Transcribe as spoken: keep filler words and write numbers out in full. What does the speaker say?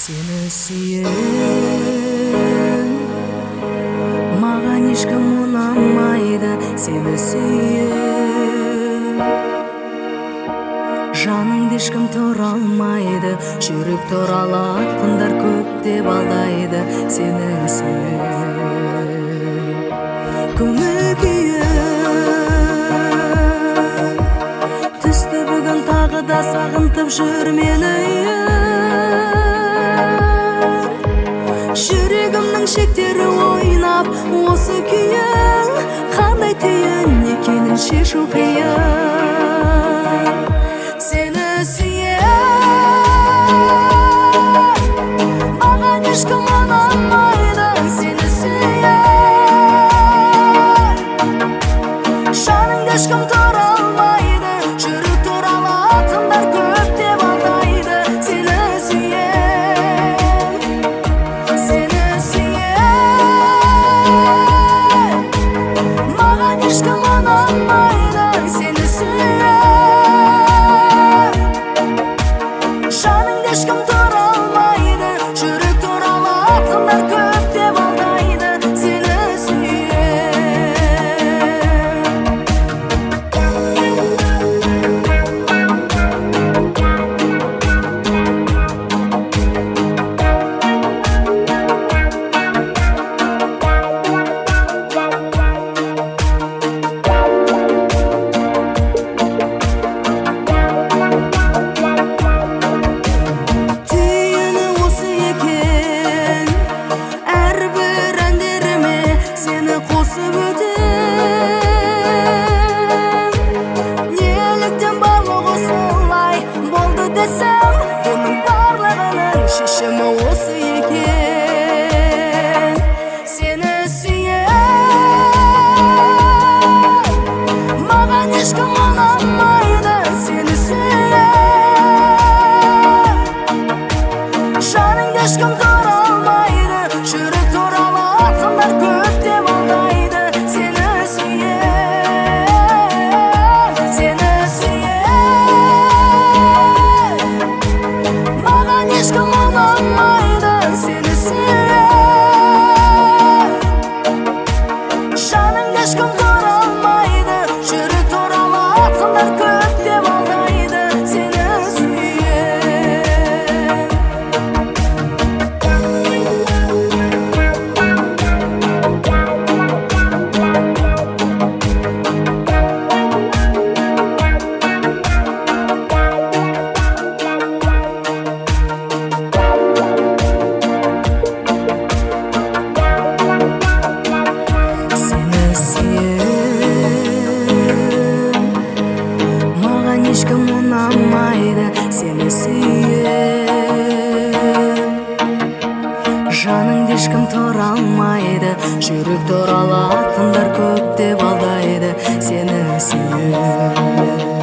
Seni sүйем, маған ешкім ұнамайды. Сені сүйем, жаныңды ешкім тұра алмайды. Жүрек туралатындар көп деп алдайды. Сені сүйем, көңіл күйім түсті бүгін, тағы да сағынтып жүр мені. Жүрегімнің шектері ойнап, осы күйің қандай түйін екенін шешу қиын. Сені сүйем, маған ешкім ұнамайды. Сені сүйем, жаныңды ешкім тұра алмайды. Жүрек туралатындар көп деп алдайды. Сені ешкім ұнамайды. Сені сүйем, жаныңды ешкім тұра алмайды. Жүрек туралатындар көп деп алдайды. Сені қосып өтем, неліктен барлығы солай болды десем, оның барлығының шешімі осы екен. Сені сүйем, маған ешкім ұнамайды. Сені сүйем, жаныңды ешкім тұра алмайды. Жүрек туралатындар көп деп алдайды. Сені сүйем, сені сүйем, маған ешкім ұнамайды. Сені сүйем, жаныңды ешкім тұра алмайды. Жүрек туралатындар көп деп алдайды. Сені ешкім ұнамайды. Сені сүйем, жаныңды ешкім тұра алмайды. Жүрек туралатындар көп деп алдайды. Сені сүйем.